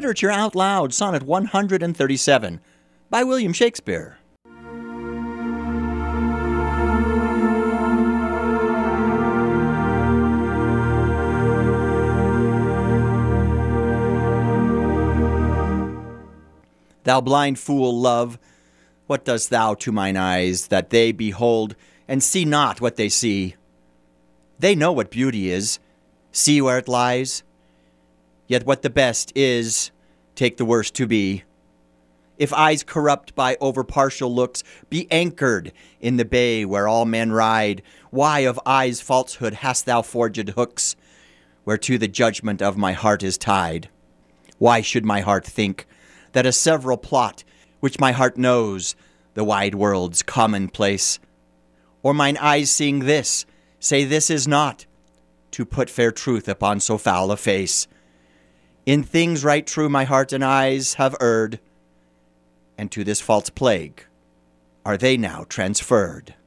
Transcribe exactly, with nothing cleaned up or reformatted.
Literature Out Loud, Sonnet one hundred thirty-seven, by William Shakespeare. Thou blind fool, love, what dost thou to mine eyes, that they behold and see not what they see? They know what beauty is, see where it lies. Yet what the best is, take the worst to be. If eyes corrupt by over-partial looks be anchored in the bay where all men ride, why of eyes' falsehood hast thou forged hooks, whereto the judgment of my heart is tied? Why should my heart think that a several plot, which my heart knows, the wide world's commonplace? Or mine eyes seeing this, say this is not, to put fair truth upon so foul a face? In things right true my heart and eyes have erred, and to this false plague are they now transferred.